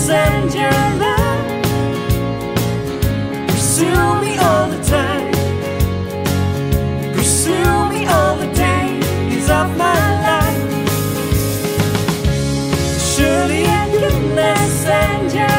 and your love pursue me all the time, pursue me all the days of my life. Surely your goodness and your